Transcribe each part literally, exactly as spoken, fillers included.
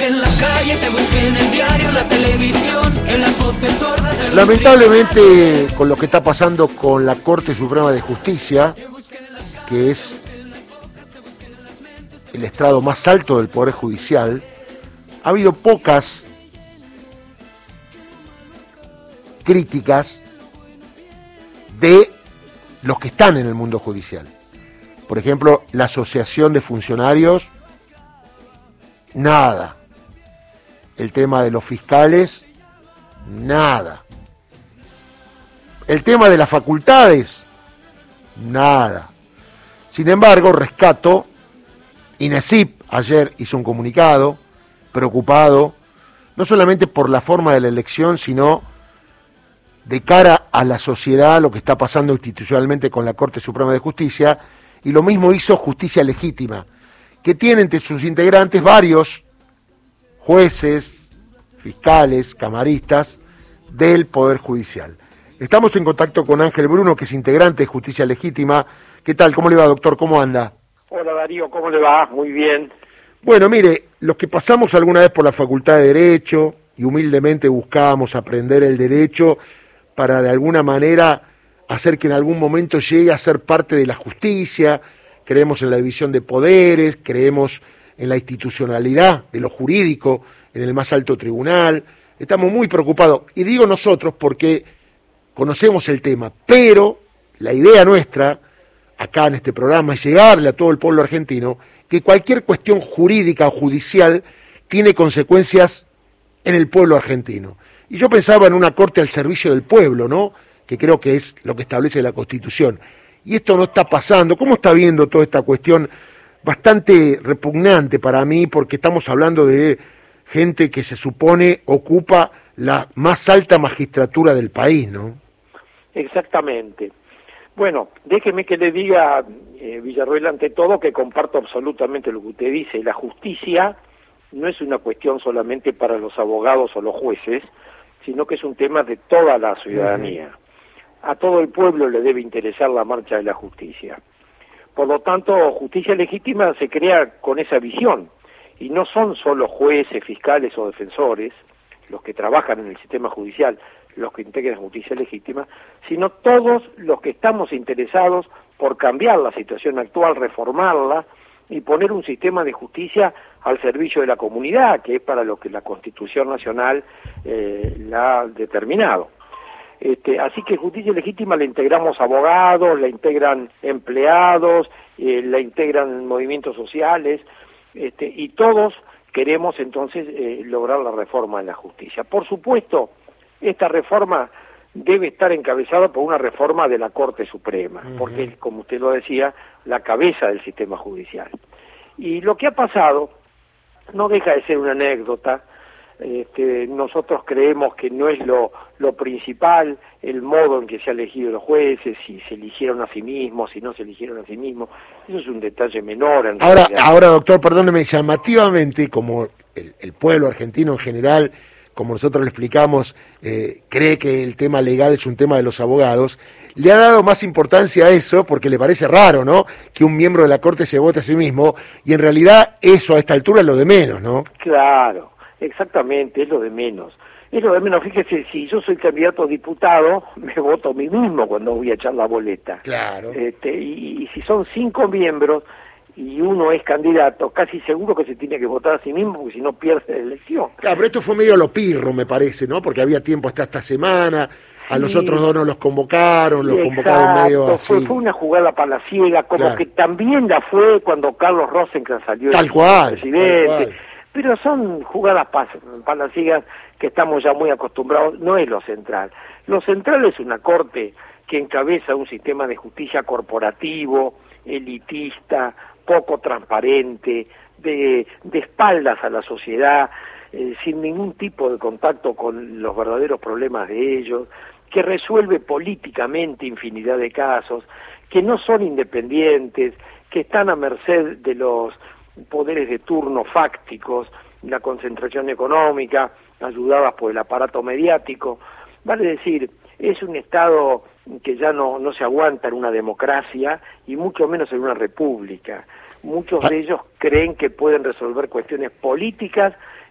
busque en la calle, te busque en el diario, en la televisión, en las voces sordas. En Lamentablemente, con lo que está pasando con la Corte Suprema de Justicia, que es el estrado más alto del Poder Judicial, ha habido pocas críticas de los que están en el mundo judicial. Por ejemplo, la Asociación de Funcionarios, nada. El tema de los fiscales, nada. El tema de las facultades, nada. Sin embargo, rescato, INESIP ayer hizo un comunicado preocupado, no solamente por la forma de la elección, sino de cara a la sociedad, lo que está pasando institucionalmente con la Corte Suprema de Justicia, y lo mismo hizo Justicia Legítima, que tiene entre sus integrantes varios jueces, fiscales, camaristas del Poder Judicial. Estamos en contacto con Ángel Bruno, que es integrante de Justicia Legítima. ¿Qué tal? ¿Cómo le va, doctor? ¿Cómo anda? Hola, Darío, ¿cómo le va? Muy bien. Bueno, mire, los que pasamos alguna vez por la Facultad de Derecho y humildemente buscábamos aprender el derecho para de alguna manera hacer que en algún momento llegue a ser parte de la justicia, creemos en la división de poderes, creemos en la institucionalidad de lo jurídico en el más alto tribunal, estamos muy preocupados, y digo nosotros porque conocemos el tema, pero la idea nuestra acá en este programa es llegarle a todo el pueblo argentino que cualquier cuestión jurídica o judicial tiene consecuencias en el pueblo argentino. Y yo pensaba en una corte al servicio del pueblo, ¿no?, que creo que es lo que establece la Constitución. Y esto no está pasando. ¿Cómo está viendo toda esta cuestión bastante repugnante para mí? Porque estamos hablando de gente que se supone ocupa la más alta magistratura del país, ¿no? Exactamente. Bueno, déjeme que le diga, eh, Villarroel, ante todo, que comparto absolutamente lo que usted dice. La justicia no es una cuestión solamente para los abogados o los jueces, sino que es un tema de toda la ciudadanía. Uh-huh. A todo el pueblo le debe interesar la marcha de la justicia. Por lo tanto, Justicia Legítima se crea con esa visión, y no son solo jueces, fiscales o defensores los que trabajan en el sistema judicial, los que integran Justicia Legítima, sino todos los que estamos interesados por cambiar la situación actual, reformarla y poner un sistema de justicia al servicio de la comunidad, que es para lo que la Constitución Nacional eh, la ha determinado. Este, así que Justicia Legítima la integramos abogados, la integran empleados, eh, la integran movimientos sociales, este, y todos queremos entonces eh, lograr la reforma en la justicia. Por supuesto, esta reforma debe estar encabezada por una reforma de la Corte Suprema, uh-huh. porque es, como usted lo decía, la cabeza del sistema judicial. Y lo que ha pasado no deja de ser una anécdota. Este, nosotros creemos que no es lo, lo principal el modo en que se han elegido los jueces, si se eligieron a sí mismos, si no se eligieron a sí mismos. Eso es un detalle menor. En ahora, ahora, doctor, perdóneme, llamativamente, como el, el pueblo argentino en general, como nosotros le explicamos, eh, cree que el tema legal es un tema de los abogados, le ha dado más importancia a eso porque le parece raro, ¿no?, que un miembro de la Corte se vote a sí mismo, y en realidad eso a esta altura es lo de menos, ¿no? Claro. Exactamente, es lo de menos. Es lo de menos, fíjese, si yo soy candidato a diputado, me voto a mí mismo cuando voy a echar la boleta. Claro. Este, y, y si son cinco miembros y uno es candidato, casi seguro que se tiene que votar a sí mismo, porque si no pierde la elección. Claro, pero esto fue medio lo pirro, me parece, ¿no? Porque había tiempo hasta esta semana, a sí. Los otros dos no los convocaron, los Exacto, convocaron medio así. Fue, fue una jugada palaciega, como claro. que también la fue cuando Carlos Rosenkrantz salió tal el cual, presidente. Tal cual. Pero son jugadas palaciegas que estamos ya muy acostumbrados, no es lo central. Lo central es una corte que encabeza un sistema de justicia corporativo, elitista, poco transparente, de, de espaldas a la sociedad, eh, sin ningún tipo de contacto con los verdaderos problemas de ellos, que resuelve políticamente infinidad de casos, que no son independientes, que están a merced de los poderes de turno fácticos, la concentración económica, ayudadas por el aparato mediático. Vale decir, es un Estado que ya no, no se aguanta en una democracia y mucho menos en una república. Muchos de ellos creen que pueden resolver cuestiones políticas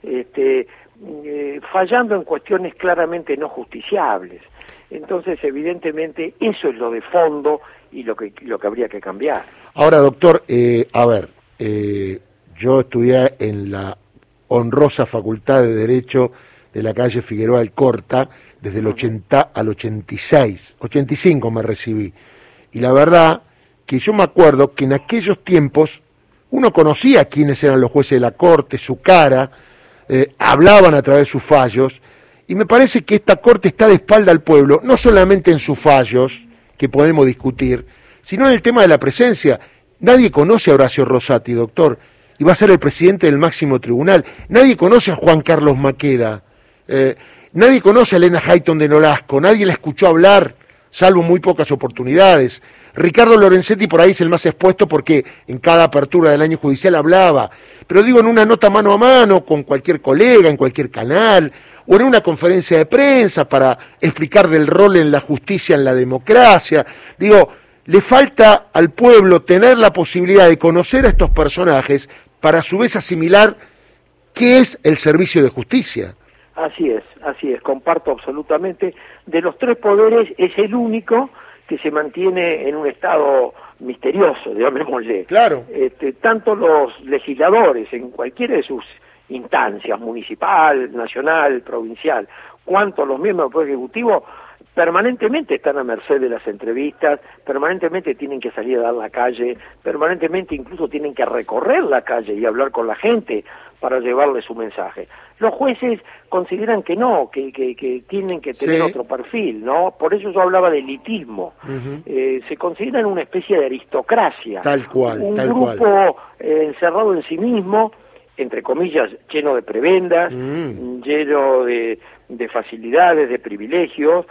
este, eh, fallando en cuestiones claramente no justiciables. Entonces, evidentemente, eso es lo de fondo y lo que lo que habría que cambiar. Ahora, doctor, eh, a ver, eh, yo estudié en la honrosa Facultad de Derecho de la calle Figueroa Alcorta desde el ochenta al ochenta y seis, ochenta y cinco me recibí. Y la verdad que yo me acuerdo que en aquellos tiempos uno conocía quiénes eran los jueces de la Corte, su cara, eh, hablaban a través de sus fallos, y me parece que esta Corte está de espalda al pueblo, no solamente en sus fallos, que podemos discutir, sino en el tema de la presencia. Nadie conoce a Horacio Rosati, doctor, y va a ser el presidente del máximo tribunal. Nadie conoce a Juan Carlos Maqueda, eh, nadie conoce a Elena Hayton de Nolasco, nadie la escuchó hablar, salvo muy pocas oportunidades. Ricardo Lorenzetti por ahí es el más expuesto porque en cada apertura del año judicial hablaba, pero digo en una nota mano a mano con cualquier colega, en cualquier canal, o en una conferencia de prensa para explicar del rol en la justicia, en la democracia. Digo, le falta al pueblo tener la posibilidad de conocer a estos personajes para a su vez asimilar qué es el servicio de justicia. Así es, así es, comparto absolutamente. De los tres poderes es el único que se mantiene en un estado misterioso, llamémosle. Claro. Este, tanto los legisladores, en cualquiera de sus instancias, municipal, nacional, provincial, cuanto los miembros del Poder Ejecutivo, permanentemente están a merced de las entrevistas, permanentemente tienen que salir a dar la calle, permanentemente incluso tienen que recorrer la calle y hablar con la gente para llevarle su mensaje. Los jueces consideran que no, que, que, que tienen que tener sí. otro perfil, ¿no? Por eso yo hablaba de elitismo. Uh-huh. Eh, se consideran una especie de aristocracia. Tal cual, un tal grupo cual. Eh, encerrado en sí mismo, entre comillas, lleno de prebendas, mm. lleno de, de facilidades, de privilegios,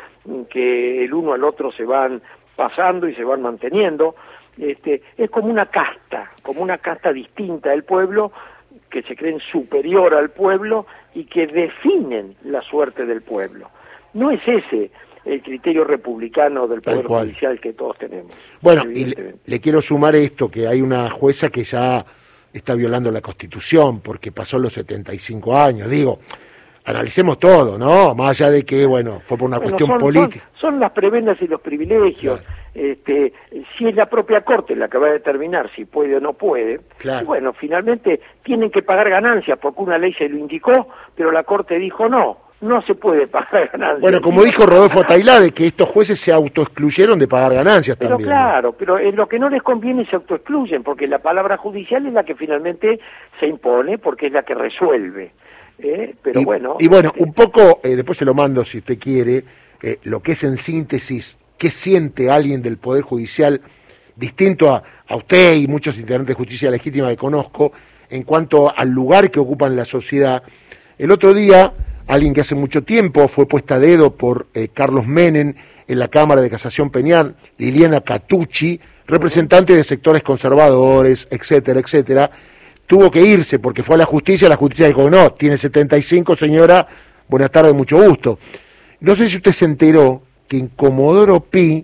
que el uno al otro se van pasando y se van manteniendo. Este, es como una casta, como una casta distinta del pueblo, que se creen superior al pueblo y que definen la suerte del pueblo. No es ese el criterio republicano del Poder Judicial que todos tenemos. Bueno, y le, le quiero sumar esto, que hay una jueza que ya está violando la Constitución, porque pasó los setenta y cinco años, digo, analicemos todo, ¿no? Más allá de que, bueno, fue por una bueno, cuestión son, política. Son, son las prebendas y los privilegios. Claro. Este, si es la propia Corte la que va a determinar si puede o no puede, claro. bueno, finalmente tienen que pagar ganancias porque una ley se lo indicó, pero la Corte dijo no, no se puede pagar ganancias. Bueno, como dijo Rodolfo Tailade, que estos jueces se autoexcluyeron de pagar ganancias pero también. Pero claro, ¿no? pero en lo que no les conviene se autoexcluyen, porque la palabra judicial es la que finalmente se impone, porque es la que resuelve. ¿eh? Pero y, bueno... Y bueno, este... un poco, eh, después se lo mando si usted quiere, eh, lo que es en síntesis, qué siente alguien del Poder Judicial, distinto a, a usted y muchos integrantes de Justicia Legítima que conozco, en cuanto al lugar que ocupan en la sociedad. El otro día, alguien que hace mucho tiempo fue puesta a dedo por eh, Carlos Menem en la Cámara de Casación Penal, Liliana Catucci, representante de sectores conservadores, etcétera, etcétera, tuvo que irse porque fue a la justicia, la justicia dijo, no, tiene setenta y cinco, señora, buenas tardes, mucho gusto. No sé si usted se enteró que en Comodoro Pi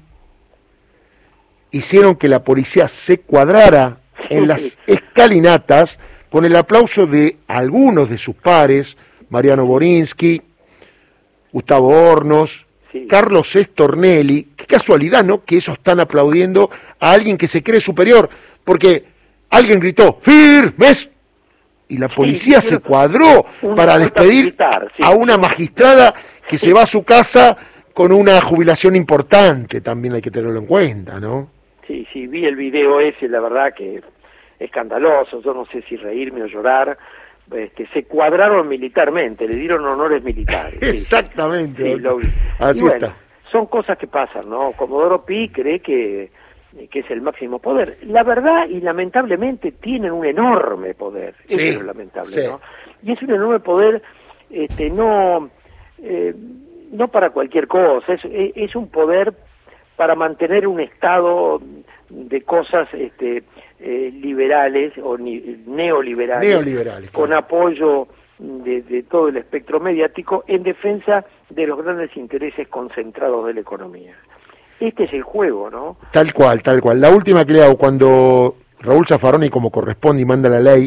hicieron que la policía se cuadrara en las escalinatas con el aplauso de algunos de sus pares, Mariano Borinsky, Gustavo Hornos, sí. Carlos Estornelli. Qué casualidad, ¿no?, que esos están aplaudiendo a alguien que se cree superior, porque alguien gritó, ¡firmes! Y la policía sí, se cuadró para despedir militar, sí. a una magistrada que sí. se va a su casa con una jubilación importante, también hay que tenerlo en cuenta, ¿no? Sí, sí, vi el video ese, la verdad que escandaloso, yo no sé si reírme o llorar. Este, se cuadraron militarmente, le dieron honores militares. Exactamente. Sí, sí, lo vi. Así y bueno, está. Son cosas que pasan, ¿no? Comodoro Pi cree que, que es el máximo poder. La verdad, y lamentablemente, tienen un enorme poder. Sí, eso es lamentable, sí. ¿no? Y es un enorme poder, este, no... Eh, no para cualquier cosa, es, es un poder para mantener un estado de cosas este, eh, liberales o ni, neoliberales, neoliberales con claro. apoyo de, de todo el espectro mediático en defensa de los grandes intereses concentrados de la economía. Este es el juego, ¿no? Tal cual, tal cual. La última que le hago, cuando Raúl Zaffaroni, como corresponde y manda la ley,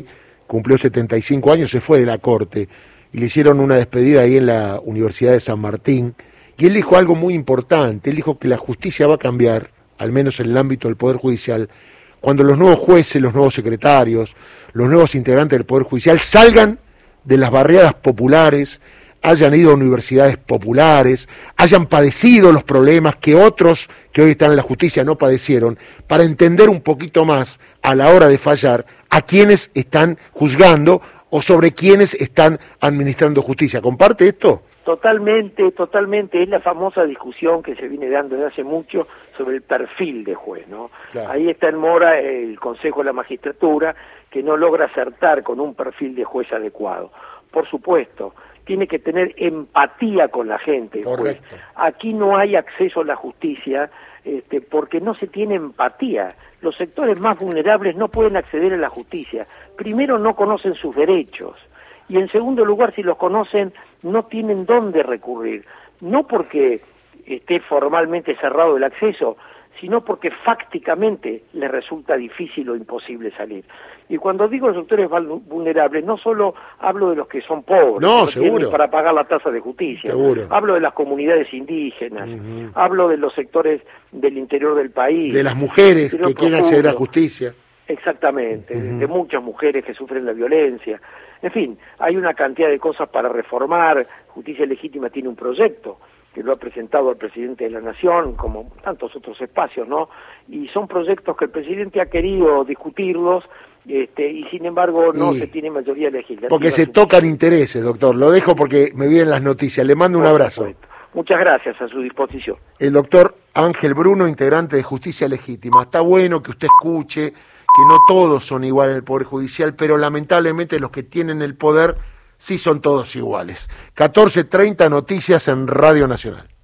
cumplió setenta y cinco años, se fue de la corte y le hicieron una despedida ahí en la Universidad de San Martín, y él dijo algo muy importante. Él dijo que la justicia va a cambiar, al menos en el ámbito del Poder Judicial, cuando los nuevos jueces, los nuevos secretarios, los nuevos integrantes del Poder Judicial salgan de las barriadas populares, hayan ido a universidades populares, hayan padecido los problemas que otros que hoy están en la justicia no padecieron, para entender un poquito más a la hora de fallar a quienes están juzgando o sobre quienes están administrando justicia. ¿Comparte esto? Totalmente, totalmente. Es la famosa discusión que se viene dando desde hace mucho sobre el perfil de juez, ¿no? Claro. Ahí está en mora el Consejo de la Magistratura, que no logra acertar con un perfil de juez adecuado. Por supuesto, tiene que tener empatía con la gente. Correcto. Juez. Aquí no hay acceso a la justicia este, porque no se tiene empatía. Los sectores más vulnerables no pueden acceder a la justicia. Primero, no conocen sus derechos. Y en segundo lugar, si los conocen, no tienen dónde recurrir. No porque esté formalmente cerrado el acceso, sino porque fácticamente les resulta difícil o imposible salir. Y cuando digo los sectores vulnerables, no solo hablo de los que son pobres, no, no tienen para pagar la tasa de justicia, seguro. Hablo de las comunidades indígenas, uh-huh. Hablo de los sectores del interior del país, de las mujeres que quieren acceder a justicia. Exactamente, uh-huh. de, de muchas mujeres que sufren la violencia. En fin, hay una cantidad de cosas para reformar. Justicia Legítima tiene un proyecto que lo ha presentado al presidente de la Nación, como tantos otros espacios, ¿no? Y son proyectos que el presidente ha querido discutirlos, este, y sin embargo no sí. se tiene mayoría legislativa. Porque se tocan intereses, doctor. Lo dejo porque me vienen las noticias. Le mando un Por abrazo. Supuesto. Muchas gracias, a su disposición. El doctor Ángel Bruno, integrante de Justicia Legítima. Está bueno que usted escuche que no todos son iguales en el Poder Judicial, pero lamentablemente los que tienen el poder sí son todos iguales. catorce treinta, noticias en Radio Nacional.